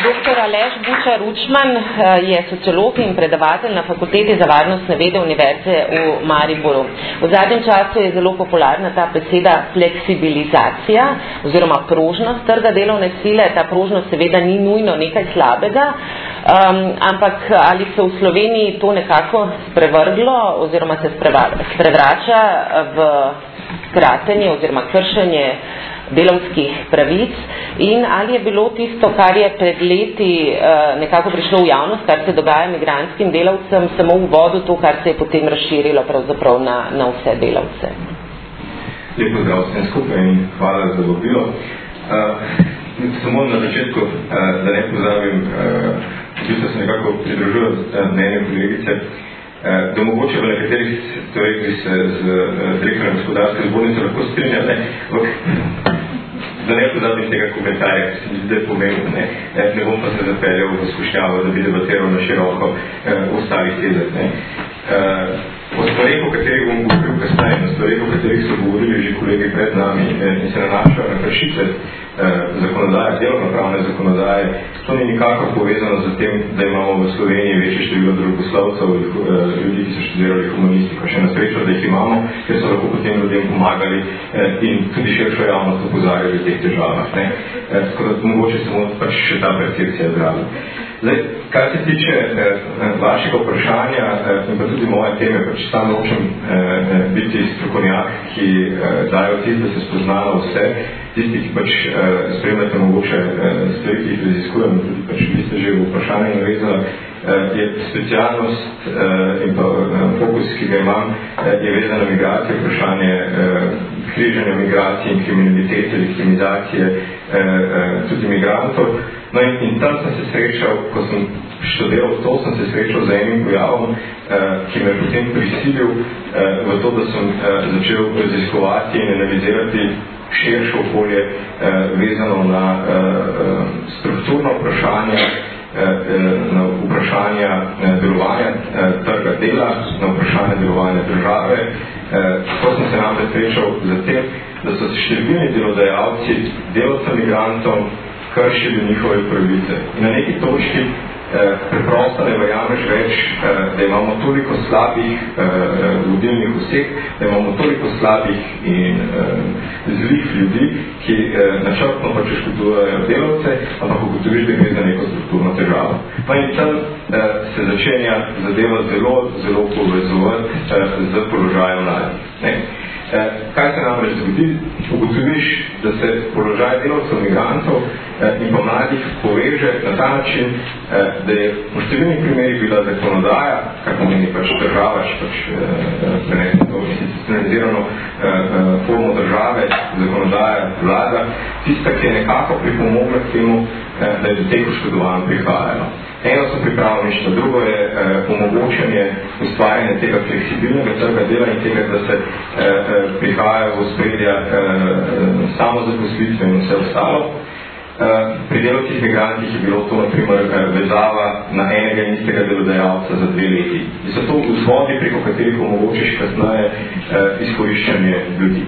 Dr. Aleš Bučar-Ručman je sociolog in predavatelj na Fakulteti za varnostne vede Univerze v Mariboru. V zadnjem času je zelo popularna ta beseda fleksibilizacija oziroma prožnost trga delovne sile. Ta prožnost seveda ni nujno nekaj slabega, ampak ali se v Sloveniji to nekako sprevrglo oziroma se sprevrača v kratenje oziroma kršenje delavskih pravic in ali je bilo tisto, kar je pred leti nekako prišlo v javnost, kar se dogaja migrantskim delavcem, samo v vodu to, kar se je potem razširilo pravzaprav na vse delavce. Lep pozdrav vsem skupaj in hvala za vabilo. Samo na začetku, da ne pozabim, da se nekako pridružujem mnenju kolegice, da mogoče v nekaterih stvarih bi se z direktorjem gospodarske zbornice lahko strinjal, da ne pozabim tega komentarja, ki se mi zdaj pomembno, ne bom pa se zapeljal v skušnjavo, da bi debatiral na široko ostalih tezah. O stvarih, o katerih bom govoril kasneje, na stvarih, o katerih so govorili že kolegi pred nami in se nanašajo na kršitve zakonodaje, delovnopravne zakonodaje, to ni nikakor povezano z tem, da imamo v Sloveniji večje število družboslovcev, ljudi, ki so študirali humanistiko. Še na srečo, da jih imamo, ker so lahko potem ljudem pomagali in tudi širšo javnost opozarjali v teh težavah. Tako da mogoče samo pač še ta percepcija zdravi. Zdaj, kar se tiče vašega vprašanja in pa tudi moje teme, pač sam nočem biti strokovnjak, ki dajo tist, da se spoznajo vse, tisti, ki pač spremljate mogoče stvari, ki jih raziskujem, tudi pač vi ste že v vprašanje navezala, je specialnost in pa fokus, ki ga imam, je vezan na migracije, vprašanje križanja migracij in kriminalitete, viktimizacije tudi migrantov. No in tam sem se srečal, ko sem študiral to, sem se srečal z enim pojavom, ki me potem prisilil v to, da sem začel raziskovati in analizirati širše okolje vezano na strukturno vprašanje, na vprašanja delovanja trga dela, na vprašanje delovanja države. Tako sem se namreč srečal z tem, da so številni delodajalci delavcem migrantov kršili njihove pravice. In na neki točki preprosto ne verjameš več, da imamo toliko slabih vodilnih oseb, da imamo toliko slabih in zlih ljudi, ki načrtno pač škodujejo delavce, ampak ugotoviš, da gre za neko strukturno težavo. No in tam se začenja zadeva zelo povezovati z položajem mladih. Kaj se namreč zgodi? Ugotoviš, da se položaj delavcev migrantov in pa mladih poveže na ta način, da je v številnih primerih bila zakonodaja, kar pomeni pač država, pač prenesno to institucionalizirano formo države, zakonodaja, vlada, tista, ki je nekako pripomogla k temu, da je do teh oškodovanj prihajalo. Eno so pripravništvo, drugo je omogočanje ustvarjanja tega fleksibilnega trga dela in tega, da se prihaja v ospredja samozaposlitve in vse ostalo. Pri delavcih migrantih je bilo to, na primer, vezava na enega in istega delodajalca za 2 leti. In so to vzvodi, preko katerih omogočiš kasneje izkoriščanje ljudi.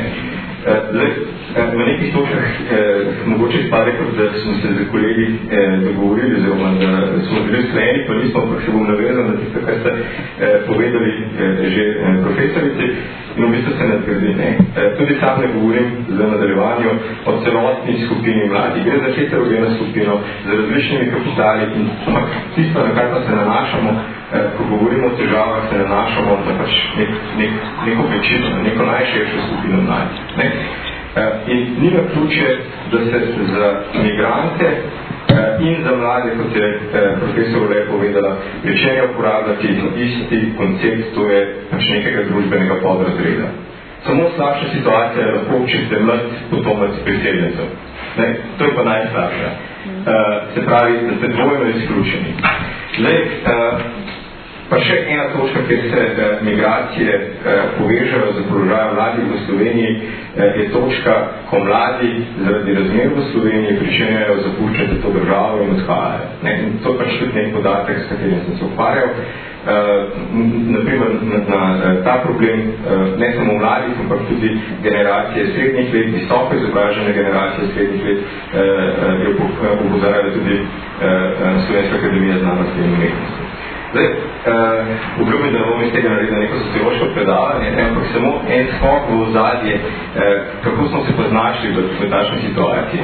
V nekih točkah mogoče izpade, da smo se z kolegi dogovorili, oziroma da smo bili sklenjeni, pa nismo, pa še bom navezan na tisto, kar ste povedali že profesorici, in v bistvu se nadgradi. Tudi sam ne govorim za nadaljevanju o celotni skupini mladih. Gre za heterogeno skupino z različnimi kapitali in tisto, na kar pa se nanašamo, ko govorimo o težavah, se nanašamo na pač neko večino, neko najširšo skupino mladih. In ni naključje, da se za migrante in za mlade, kot je profesor Olej povedala, pričenja uporabljati isti koncept, to je pač nekega družbenega podrazreda. Samo slabša situacija je lahko, če ste mlad potomec priseljencev. To je pa najslabša. Se pravi, da ste dvojno izključeni. Pa še ena točka, kjer se migracije povežajo z položajem mladih v Sloveniji, je točka, ko mladi zaradi razmer v Sloveniji pričenjajo zapuščati to državo in odhajajo. In to je pač tudi nek podatek, s katerim sem se ukvarjal. naprimer na ta problem ne samo mladih, ampak tudi generacije srednjih let, visoko izobražene generacije srednjih let, je opozarjala tudi Slovenska akademija znanosti in umetnosti. Zdaj, obljubim, da ne bom iz tega naredil neko sociološko predavanje, ampak samo en skok v ozadje, kako smo se poznašli v takšni situaciji.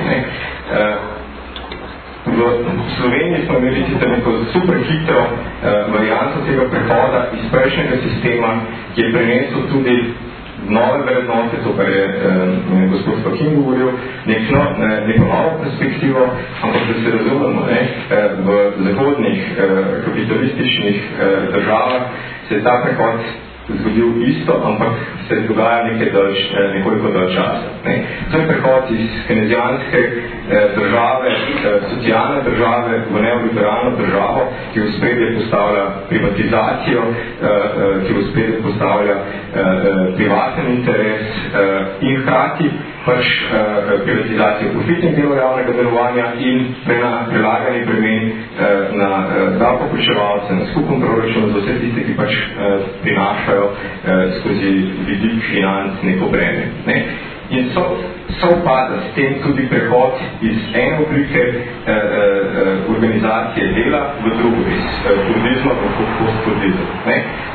V Sloveniji smo imeli sicer neko super hitro varianto tega prehoda iz prejšnjega sistema, ki je prinesel tudi nove vrednote, to, kar je gospod Fakin govoril, neko novo perspektivo, ampak da se razumemo, v zahodnih kapitalističnih državah se je ta prehod zgodil isto, ampak se dogaja nekoliko dalj časa. To je prehod iz kenezijanske države, socialne države v neoliberalno državo, ki v spredje postavlja privatizacijo, ki v spredje postavlja privaten interes in hkrati pač privatizacijo profitnih delov javnega delovanja in prelaganje bremen na davkoplačevalce, na skupen proračun za vse tiste, ki pač prinašajo skozi vidik financ neko breme. In sovpada s tem tudi prehod iz ene oblike organizacije dela v drugo, iz kurdizma v postkurdizem. V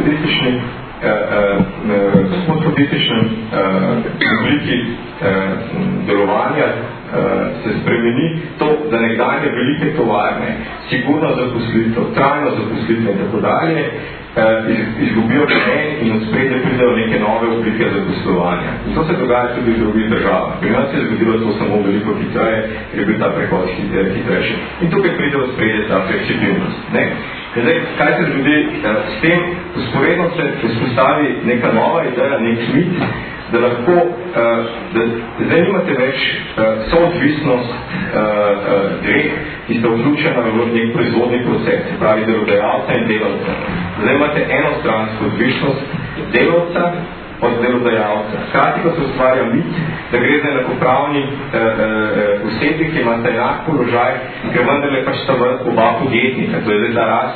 postkurdizmičnem obliki delovanja se spremeni to, da nekdanje velike tovarne, sigurno zaposlitev, trajno zaposlitev in tako dalje, izgubijo pomen in od spredje pridejo neke nove oblike zaposlovanja. In to se dogaja tudi v drugih državah. Pri nas se je zgodilo to samo veliko hitreje, ker je bil ta prehod hitrejši. In tukaj pride od spredje ta fleksibilnost. Zdaj, kaj se zgodi s tem, usporedno se vzpostavi neka nova ideja, nek mit, da lahko, zdaj nimate več soodvisnost dveh, ki sta vključena v nek proizvodni proces, se pravi delodajalca in delavca. Zdaj imate enostransko odvisnost delavca od delodajalca. Hkrati pa se ustvarja mit, da gre za enakopravni osebi, ki imate enak položaj, ker vendarle pač sta oba podjetnika. To je zdaj ta rast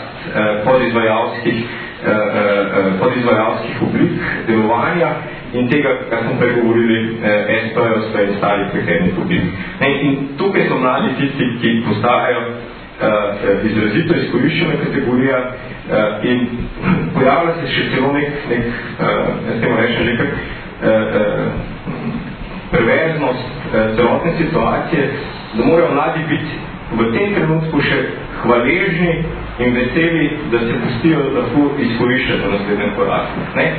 podizvajalskih oblik delovanja in tega, kar smo pregovorili, SPO-stva in starih prehodnih oblik. In tukaj so mladi tisti, ki postajajo izrazito izkoriščena kategorija in pojavlja se še celo nek jaz temu rečem že kak perverznost celotne situacije, da morajo mladi biti v tem trenutku še hvaležni in veseli, da se pustijo lahko izkoriščati v naslednjem koraku.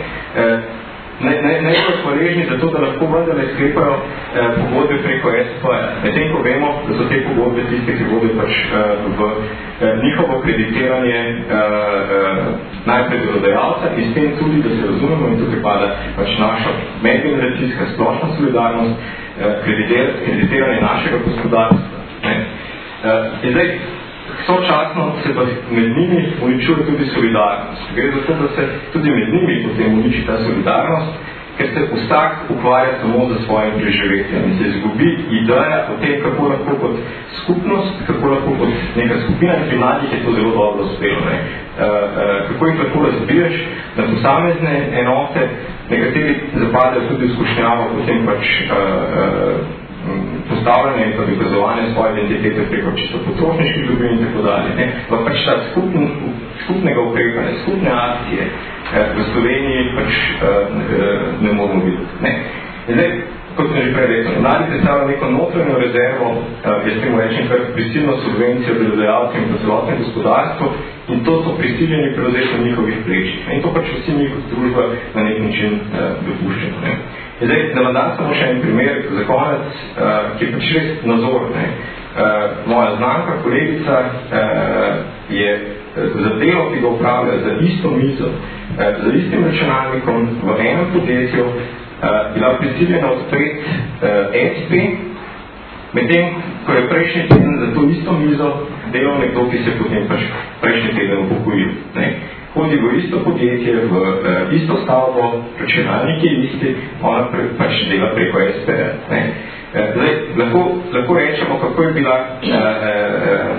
Ne so hvaležni za to, da lahko vendarle sklepajo pogodbe preko SPO-ja. Medtem ko vemo, da so te pogodbe tiste, ki vodijo pač v njihovo kreditiranje najprej delodajalca in s tem tudi, da se razumemo in tukaj pada pač naša medgeneracijska splošna solidarnost, kreditiranje našega gospodarstva. In zdaj, sočasno se pa med njimi uničuje tudi solidarnost. Gre za to, da se tudi med njimi potem uniči ta solidarnost, ker se vsak ukvarja samo za svojim preživetjem in se izgubi ideja o tem, kako lahko kot skupnost, kako lahko kot neka skupina, in pri mladih je to zelo dobro uspelo. Kako jih lahko razbiješ na posamezne enote, nekateri zapadajo tudi v skušnjavo, potem pač postavljanje in dokazovanje svoje identitete preko čisto potrošniških dobrin in tako dalje. Pa pač ta skupnega ukrepanja, skupne akcije v Sloveniji pač ne moramo videti. Zdaj, kot sem že prej rekel, mladi predstavlja neko notranjo rezervo, jaz temu rečem, kar prisilno subvencijo delodajalcev in celotno gospodarstvo, in to so prisiljeni prevzeti na njihovih plečih. In to pač vsi mi kot družba na nek način dopuščamo. Zdaj, da vam dam samo še en primer za konec, ki je pač res nazor. Moja znanka, kolegica, je za delo, ki ga upravlja za isto mizo, za istim računalnikom v enem podjetju, bila prisiljena odpreti SP, medtem, ko je prejšnji teden za to isto mizo delal nekdo, ki se potem pač prejšnji teden upokojil. Hodi v isto podjetje, v isto stavbo, računalnik je isti, ona pač dela preko SP-ja. Lahko rečemo, kako je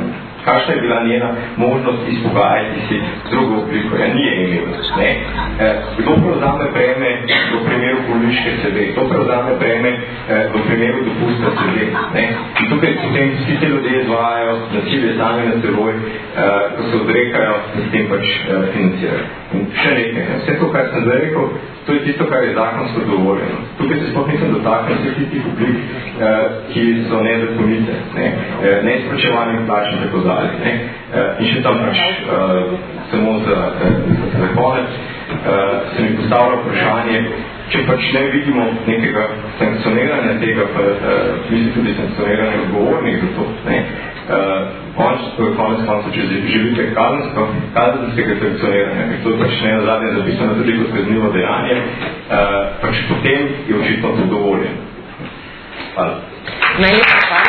kakšna je bila njena možnost izpogajati si drugo obliko. Ja, ni je imel. Kdo prevzame breme v primeru bolniške CD, kdo prevzame breme v primeru dopusta CD. In tukaj potem vsi te ljudje izvajajo nasilje sami na seboj, ko se odrekajo in s tem pač financirajo. In še nekaj. Vse to, kar sem zdaj rekel, to je tisto, kar je zakonsko dovoljeno. Tukaj se sploh nisem dotaknil vseh tistih oblik, ki so nezakonite, neizplačevanje plač in tako dalje. In še tam pač samo za konec se mi postavlja vprašanje, če pač ne vidimo nekega sankcioniranja tega, pa mislim tudi sankcioniranja odgovornih za to. Konec konca, če želite kazenskega sankcioniranja, ker to pač ne nazadnje zapisano tudi kot kaznivo dejanje, pač potem je očitno to dovoljeno. Hvala.